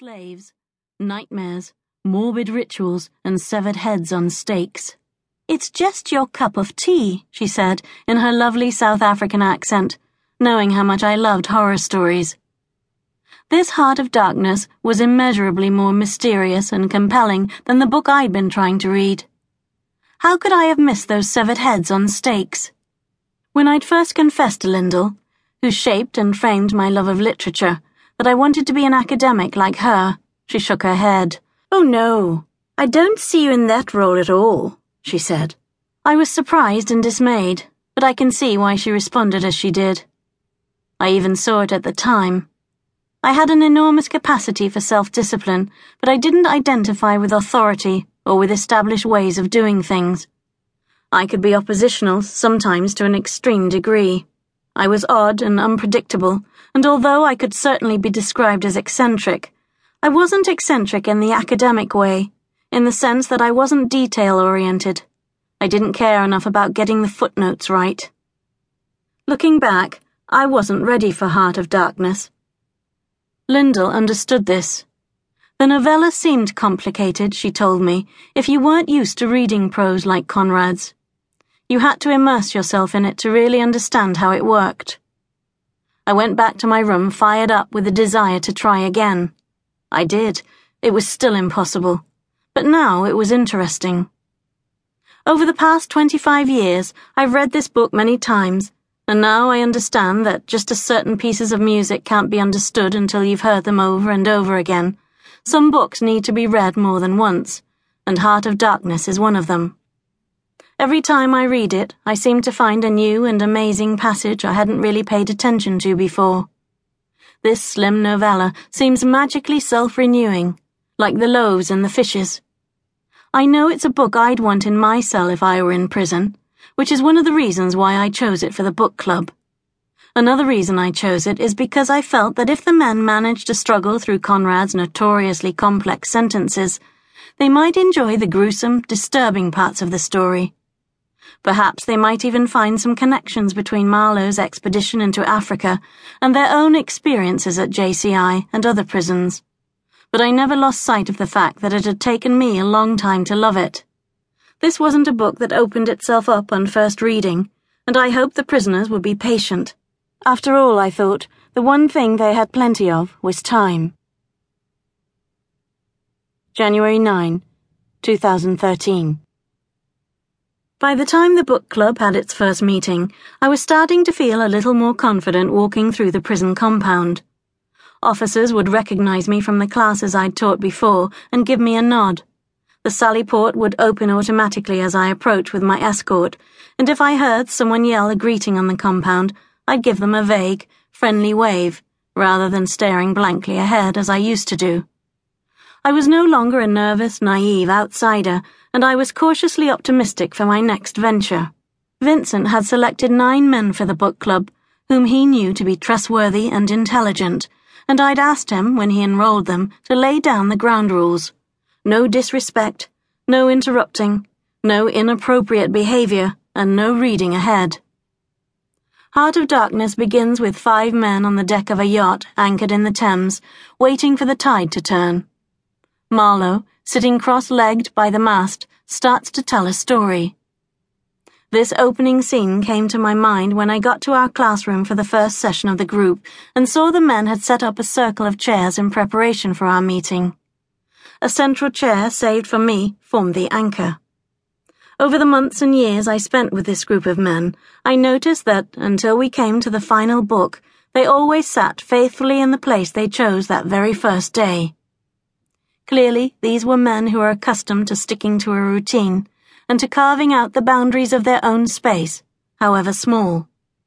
slaves, nightmares, morbid rituals, and severed heads on stakes. "It's just your cup of tea," she said in her lovely South African accent, knowing how much I loved horror stories. This Heart of Darkness was immeasurably more mysterious and compelling than the book I'd been trying to read. How could I have missed those severed heads on stakes? When I'd first confessed to Lyndall, who shaped and framed my love of literature, that I wanted to be an academic like her, she shook her head. "Oh no, I don't see you in that role at all," she said. I was surprised and dismayed, but I can see why she responded as she did. I even saw it at the time. I had an enormous capacity for self-discipline, but I didn't identify with authority or with established ways of doing things. I could be oppositional, sometimes to an extreme degree. I was odd and unpredictable, and although I could certainly be described as eccentric, I wasn't eccentric in the academic way, in the sense that I wasn't detail-oriented. I didn't care enough about getting the footnotes right. Looking back, I wasn't ready for Heart of Darkness. Lyndall understood this. The novella seemed complicated, she told me, if you weren't used to reading prose like Conrad's. You had to immerse yourself in it to really understand how it worked. I went back to my room fired up with a desire to try again. I did. It was still impossible. But now it was interesting. Over the past 25 years, I've read this book many times, and now I understand that just as certain pieces of music can't be understood until you've heard them over and over again, some books need to be read more than once, and Heart of Darkness is one of them. Every time I read it, I seem to find a new and amazing passage I hadn't really paid attention to before. This slim novella seems magically self-renewing, like the loaves and the fishes. I know it's a book I'd want in my cell if I were in prison, which is one of the reasons why I chose it for the book club. Another reason I chose it is because I felt that if the men managed to struggle through Conrad's notoriously complex sentences, they might enjoy the gruesome, disturbing parts of the story. Perhaps they might even find some connections between Marlowe's expedition into Africa and their own experiences at JCI and other prisons. But I never lost sight of the fact that it had taken me a long time to love it. This wasn't a book that opened itself up on first reading, and I hoped the prisoners would be patient. After all, I thought, the one thing they had plenty of was time. January 9, 2013. By the time the book club had its first meeting, I was starting to feel a little more confident walking through the prison compound. Officers would recognize me from the classes I'd taught before and give me a nod. The sally port would open automatically as I approached with my escort, and if I heard someone yell a greeting on the compound, I'd give them a vague, friendly wave, rather than staring blankly ahead as I used to do. I was no longer a nervous, naive outsider, and I was cautiously optimistic for my next venture. Vincent had selected 9 men for the book club, whom he knew to be trustworthy and intelligent, and I'd asked him, when he enrolled them, to lay down the ground rules. No disrespect, no interrupting, no inappropriate behavior, and no reading ahead. Heart of Darkness begins with 5 men on the deck of a yacht anchored in the Thames, waiting for the tide to turn. Marlowe, sitting cross-legged by the mast, starts to tell a story. This opening scene came to my mind when I got to our classroom for the first session of the group and saw the men had set up a circle of chairs in preparation for our meeting. A central chair, saved for me, formed the anchor. Over the months and years I spent with this group of men, I noticed that, until we came to the final book, they always sat faithfully in the place they chose that very first day. Clearly, these were men who were accustomed to sticking to a routine and to carving out the boundaries of their own space, however small.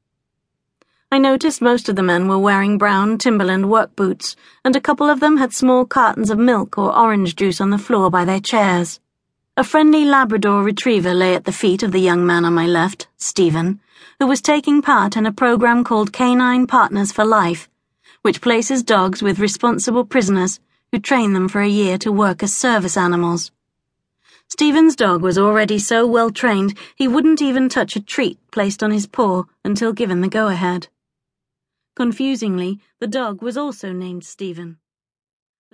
I noticed most of the men were wearing brown Timberland work boots, and a couple of them had small cartons of milk or orange juice on the floor by their chairs. A friendly Labrador retriever lay at the feet of the young man on my left, Stephen, who was taking part in a program called Canine Partners for Life, which places dogs with responsible prisoners who train them for a year to work as service animals. Stephen's dog was already so well trained he wouldn't even touch a treat placed on his paw until given the go-ahead. Confusingly, the dog was also named Stephen.